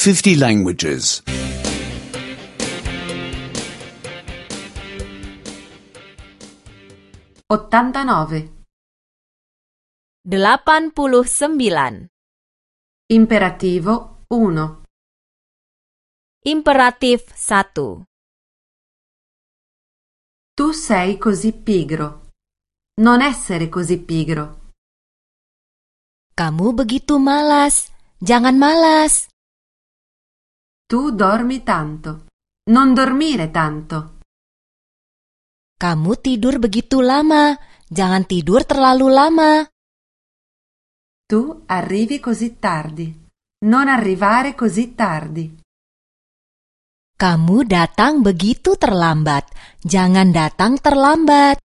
50 languages. 89. 89. Imperativo 1. Imperatif 1. Tu sei così pigro. Non essere così pigro. Kamu begitu malas. Jangan malas. Tu dormi tanto. Non dormire tanto. Kamu tidur begitu lama. Jangan tidur terlalu lama. Tu arrivi così tardi. Non arrivare così tardi. Kamu datang begitu terlambat. Jangan datang terlambat.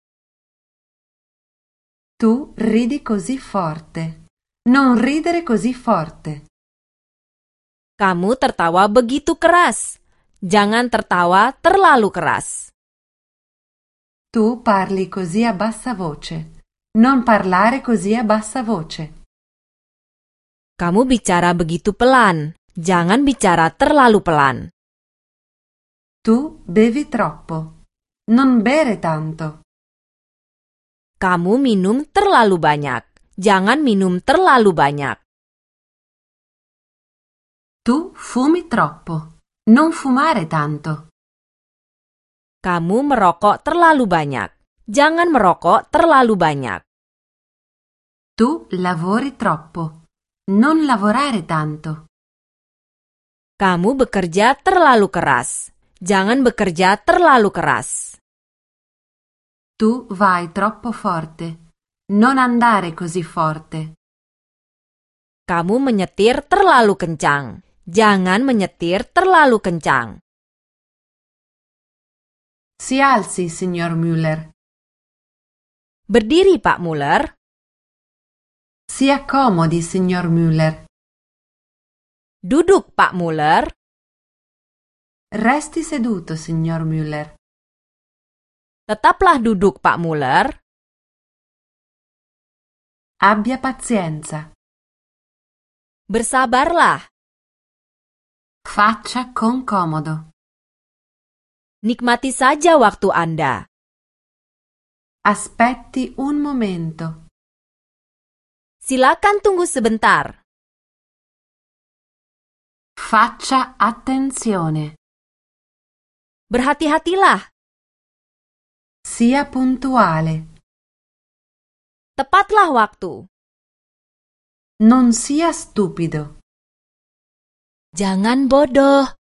Tu ridi così forte. Non ridere così forte. Kamu tertawa begitu keras. Jangan tertawa terlalu keras. Tu parli così a bassa voce. Non parlare così a bassa voce. Kamu bicara begitu pelan. Jangan bicara terlalu pelan. Tu bevi troppo. Non bere tanto. Kamu minum terlalu banyak. Jangan minum terlalu banyak. Tu fumi troppo. Non fumare tanto. Kamu merokok terlalu banyak. Jangan merokok terlalu banyak. Tu lavori troppo. Non lavorare tanto. Kamu bekerja terlalu keras. Jangan bekerja terlalu keras. Tu vai troppo forte. Non andare così forte. Kamu menyetir terlalu kencang. Jangan menyetir terlalu kencang. Si alzi, signor Müller. Berdiri, Pak Muller. Si accomodi, signor Müller. Duduk, Pak Muller. Resti seduto, signor Müller. Tetaplah duduk, Pak Muller. Abbia pazienza. Bersabarlah. Faccia con comodo. Nikmati saja waktu Anda. Aspetti un momento. Silakan tunggu sebentar. Faccia attenzione. Berhati-hatilah. Sia puntuale. Tepatlah waktu. Non sia stupido. Jangan bodoh.